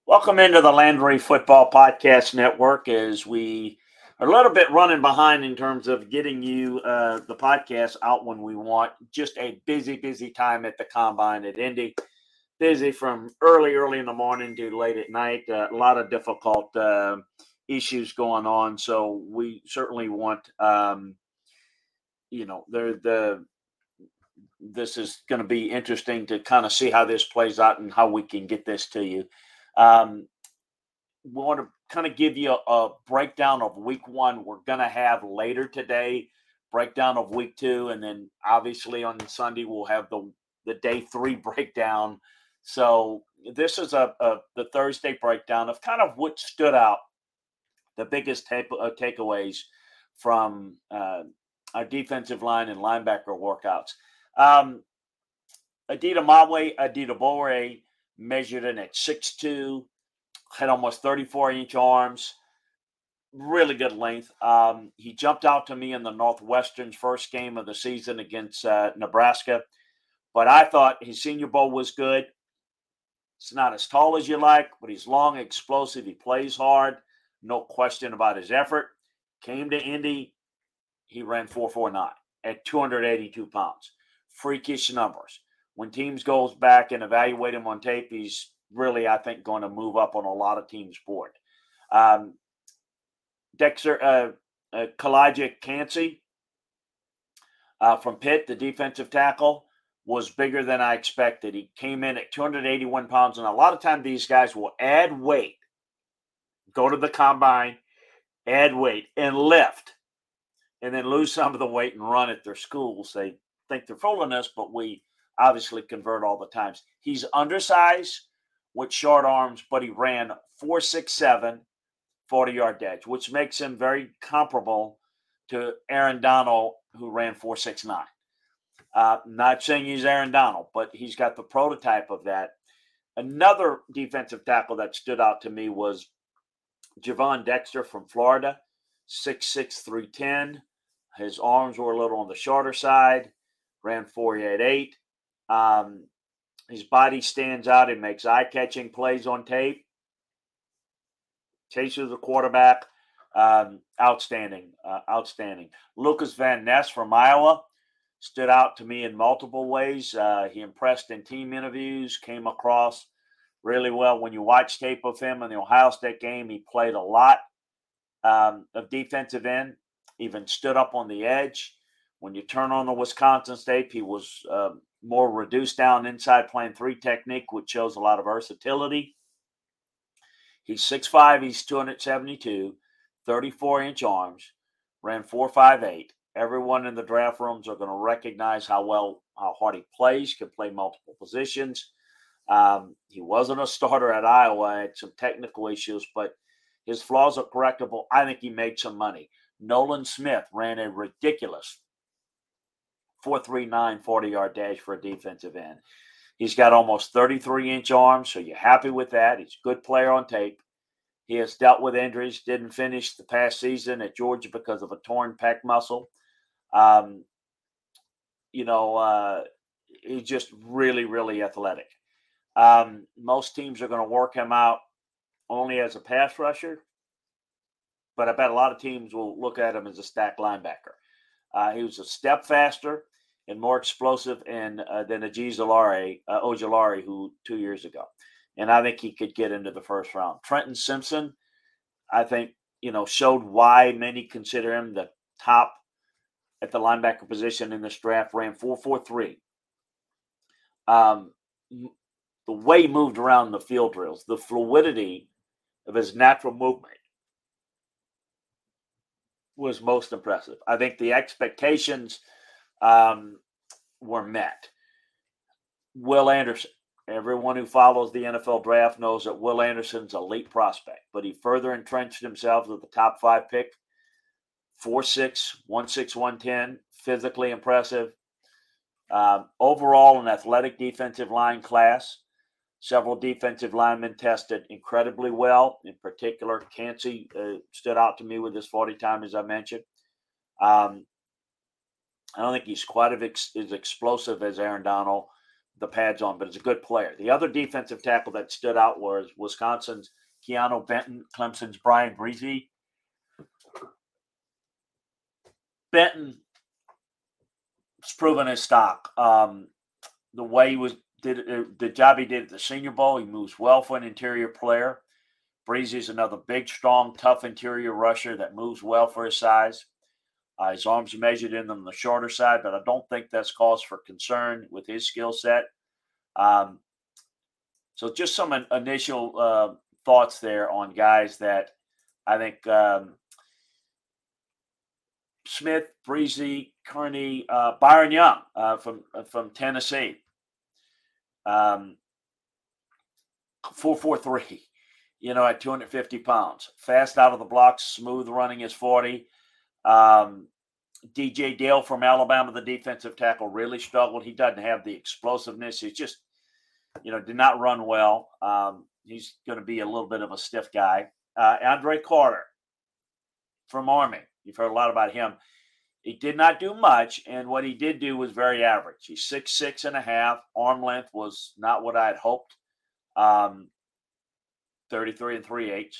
Welcome into the Landry Football Podcast Network as we are a little bit running behind in terms of getting you the podcast out when we want. Just a busy time at the Combine at Indy. Busy from early in the morning to late at night. A lot of difficult issues going on. So we certainly want, this is going to be interesting to kind of see how this plays out and how we can get this to you. We want to kind of give you a breakdown of week one. We're going to have later today, breakdown of week two. And then obviously on Sunday, we'll have the day three breakdown. So this is the Thursday breakdown of kind of what stood out, the biggest takeaways from our defensive line and linebacker workouts. Adida Bore measured in at 6'2", had almost 34-inch arms, really good length. He jumped out to me in the Northwestern's first game of the season against Nebraska, but I thought his Senior Bowl was good. It's not as tall as you like, but he's long, explosive. He plays hard. No question about his effort. Came to Indy. He ran 4.49 at 282 pounds. Freakish numbers. When teams goes back and evaluate him on tape, he's really, I think, going to move up on a lot of teams' board. Calijah Kancey from Pitt, the defensive tackle, was bigger than I expected. He came in at 281 pounds, and a lot of times these guys will add weight, go to the combine, add weight, and lift, and then lose some of the weight and run at their schools. They think they're fooling us, but we obviously convert all the times. He's undersized with short arms, but he ran 4.67 40-yard dash, which makes him very comparable to Aaron Donald, who ran 4.69. Not saying he's Aaron Donald, but he's got the prototype of that. Another defensive tackle that stood out to me was Javon Dexter from Florida, 6'6", 310. His arms were a little on the shorter side, ran 4.88. His body stands out. He makes eye-catching plays on tape. Chases the quarterback. Outstanding. Lucas Van Ness from Iowa stood out to me in multiple ways. He impressed in team interviews, came across really well. When you watch tape of him in the Ohio State game, he played a lot of defensive end, even stood up on the edge. When you turn on the Wisconsin State, he was more reduced down inside playing three technique, which shows a lot of versatility. He's 6'5", he's 272, 34-inch arms, ran 4.58. Everyone in the draft rooms are going to recognize how hard he plays, can play multiple positions. He wasn't a starter at Iowa, had some technical issues, but his flaws are correctable. I think he made some money. Nolan Smith ran a ridiculous 4.39 40-yard dash for a defensive end. He's got almost 33-inch arms, so you're happy with that. He's a good player on tape. He has dealt with injuries, didn't finish the past season at Georgia because of a torn pec muscle. He's just really athletic. Most teams are going to work him out only as a pass rusher, but I bet a lot of teams will look at him as a stack linebacker. He was a step faster and more explosive than Azeez Ojulari, who 2 years ago. And I think he could get into the first round. Trenton Simpson, I think, showed why many consider him the top at the linebacker position in this draft, ran 4.43. The way he moved around the field drills, the fluidity of his natural movement was most impressive. I think the expectations were met. Will Anderson. Everyone who follows the NFL draft knows that Will Anderson's an elite prospect, but he further entrenched himself with the top 5 pick. 4'6", 160, 110, physically impressive. Overall, an athletic defensive line class. Several defensive linemen tested incredibly well. In particular, Kancey stood out to me with his 40 time, as I mentioned. I don't think he's quite as explosive as Aaron Donald, the pads on, but is a good player. The other defensive tackle that stood out was Wisconsin's Keanu Benton, Clemson's Brian Bresee. Benton has proven his stock. The way he the job he did at the Senior Bowl, he moves well for an interior player. Breezy's another big, strong, tough interior rusher that moves well for his size. His arms are measured in on the shorter side, but I don't think that's cause for concern with his skill set. So just some initial thoughts there on guys that I think Smith, Bresee, Kearney, Byron Young from Tennessee. 4.43, at 250 pounds. Fast out of the blocks, smooth running is 40. DJ Dale from Alabama, the defensive tackle, really struggled. He doesn't have the explosiveness. He's just, did not run well. He's going to be a little bit of a stiff guy. Andre Carter from Army. You've heard a lot about him. He did not do much, and what he did do was very average. He's 6'6" and a half. Arm length was not what I had hoped. 33 3/8.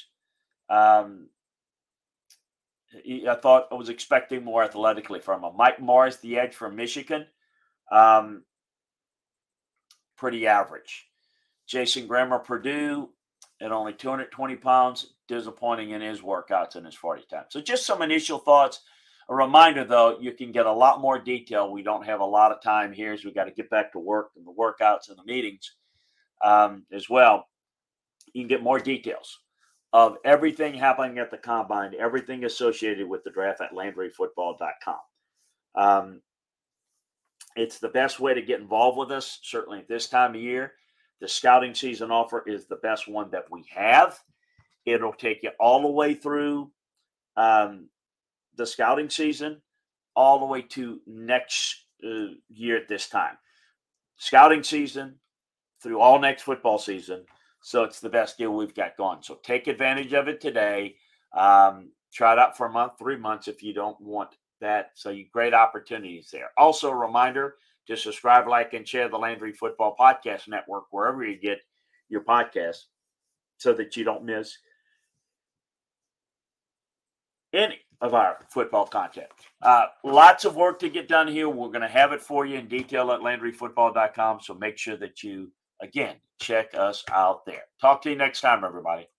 I thought I was expecting more athletically from him. Mike Morris, the edge from Michigan, pretty average. Jason Grammer, Purdue, at only 220 pounds, disappointing in his workouts in his 40 times. So just some initial thoughts. A reminder, though, you can get a lot more detail. We don't have a lot of time here, so we got to get back to work and the workouts and the meetings as well. You can get more details of everything happening at the Combine, everything associated with the draft at LandryFootball.com. It's the best way to get involved with us, certainly at this time of year. The scouting season offer is the best one that we have. It'll take you all the way through the scouting season, all the way to next year at this time. Scouting season through all next football season. So it's the best deal we've got going. So take advantage of it today. Try it out for a month, 3 months if you don't want that. So great opportunities there. Also a reminder to subscribe, like, and share the Landry Football Podcast Network wherever you get your podcasts so that you don't miss any of our football content. Lots of work to get done here. We're going to have it for you in detail at LandryFootball.com. So make sure that you, again, check us out there. Talk to you next time, everybody.